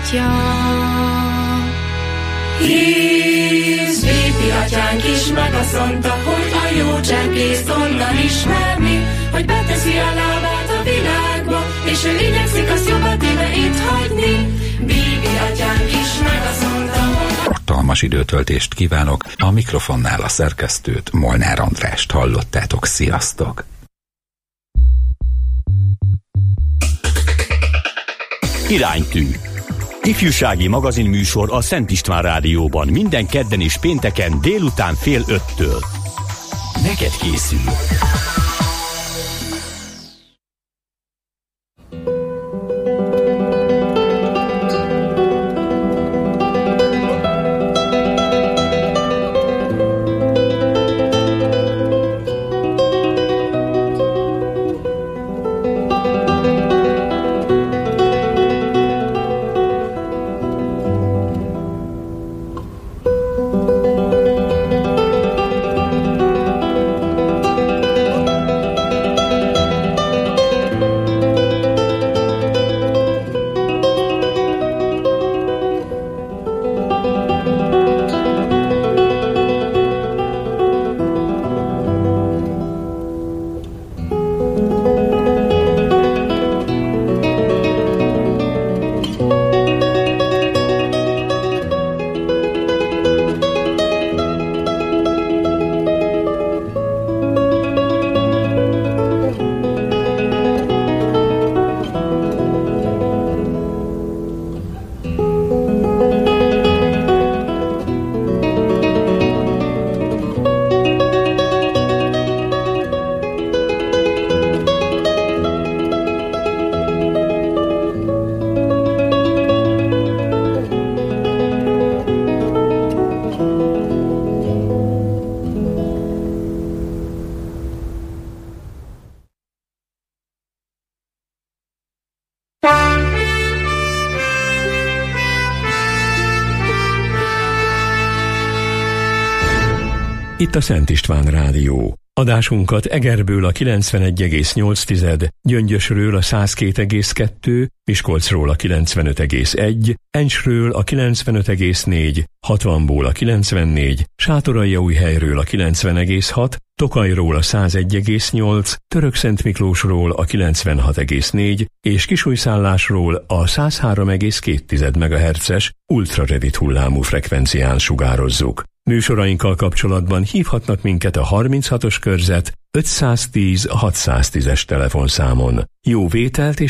atya. Hisz, Bépi atyánk is megaszonta, hogy a jó csempészt onnan ismerni, hogy beteszi a lábát a világba, és ő igyekszik azt jobbat ide itt hagyni. Bépi atyánk is megaszonta, hogy... Tartalmas időtöltést kívánok, a mikrofonnál a szerkesztőt, Molnár Andrást hallottátok, sziasztok! Iránytű. Ifjúsági magazinműsor a Szent István Rádióban minden kedden és pénteken délután 4:30. Neked készül. Itt a Szent István Rádió. Adásunkat Egerből a 91,8, Gyöngyösről a 102,2, Miskolcról a 95,1, Encsről a 95,4, Hatvanból a 94, Sátoraljaújhelyről a 90,6, Tokajról a 101,8, Törökszentmiklósról a 96,4 és Kisújszállásról a 103,2 MHz-es ultrarövid hullámú frekvencián sugározzuk. Műsorainkkal kapcsolatban hívhatnak minket a 36-os körzet 510 610-es telefonszámon. Jó vételt és